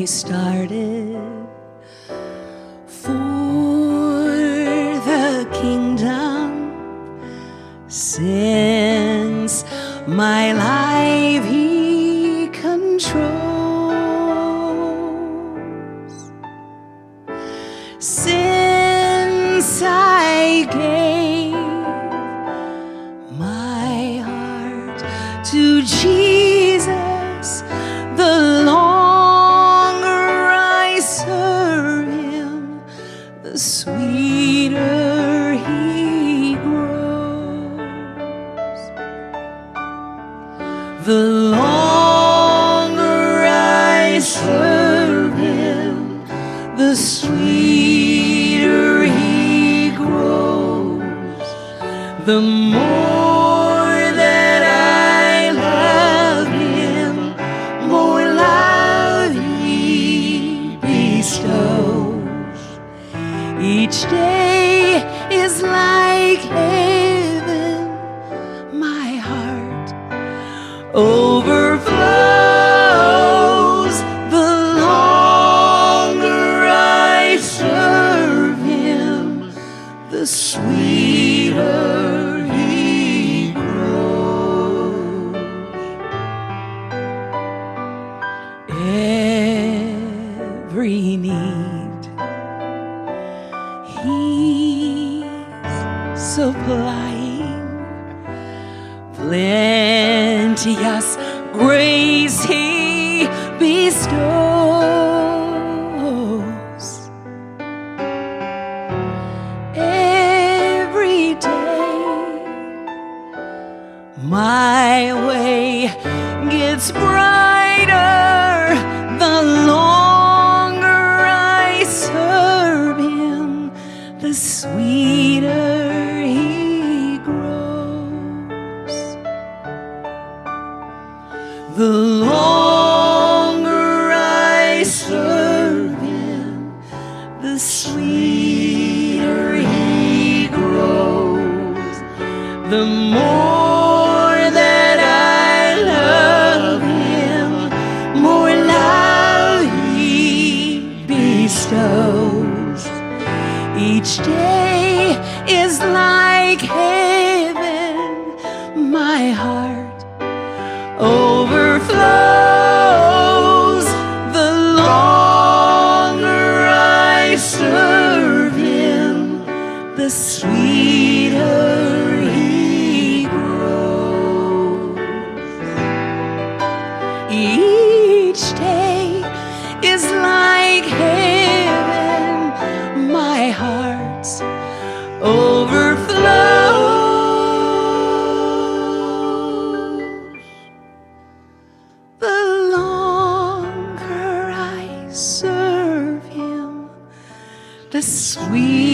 he started for the kingdom. Since my life he controls, since I gave my heart to Jesus, the longer I serve him, the sweeter he grows. The longer I serve him, the sweeter he grows. The more that I love him, more love he bestows. Each day is like heaven, my heart overflows. The longer I serve him, the sweeter he grows. Every need he's supplying, plenteous grace he bestows. Every day my way gets brighter, the longer I serve him, the sweeter he grows. The longer I serve him, the sweeter he grows. The more that I love him, more love he bestows. Each day is like heaven, my heart overflows. The longer I serve him, the sweeter he grows. Each day is like heaven, my heart's overflows. The longer I serve him, the sweeter